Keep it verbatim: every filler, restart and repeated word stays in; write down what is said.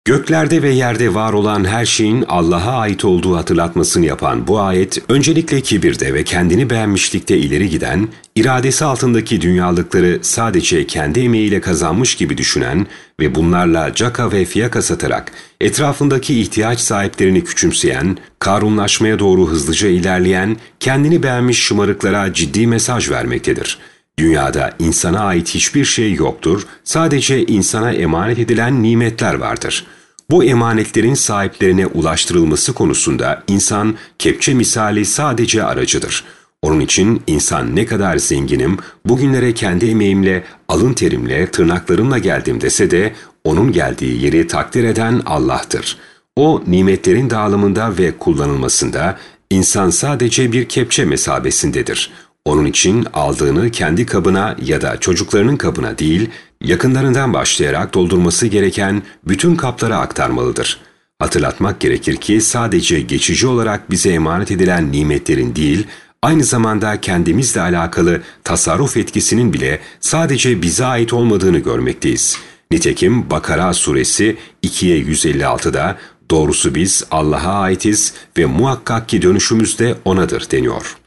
Göklerde ve yerde var olan her şeyin Allah'a ait olduğu hatırlatmasını yapan bu ayet, öncelikle kibirde ve kendini beğenmişlikte ileri giden, iradesi altındaki dünyalıkları sadece kendi emeğiyle kazanmış gibi düşünen ve bunlarla caka ve fiyaka satarak etrafındaki ihtiyaç sahiplerini küçümseyen, karunlaşmaya doğru hızlıca ilerleyen, kendini beğenmiş şımarıklara ciddi mesaj vermektedir. Dünyada insana ait hiçbir şey yoktur, sadece insana emanet edilen nimetler vardır. Bu emanetlerin sahiplerine ulaştırılması konusunda insan kepçe misali sadece aracıdır. Onun için insan ne kadar zenginim, bugünlere kendi emeğimle, alın terimle, tırnaklarımla geldim dese de onun geldiği yeri takdir eden Allah'tır. O nimetlerin dağılımında ve kullanılmasında insan sadece bir kepçe mesabesindedir. Onun için aldığını kendi kabına ya da çocuklarının kabına değil, yakınlarından başlayarak doldurması gereken bütün kaplara aktarmalıdır. Hatırlatmak gerekir ki sadece geçici olarak bize emanet edilen nimetlerin değil, aynı zamanda kendimizle alakalı tasarruf etkisinin bile sadece bize ait olmadığını görmekteyiz. Nitekim Bakara suresi ikiye yüz elli altıda doğrusu biz Allah'a aitiz ve muhakkak ki dönüşümüz de O'nadır deniyor.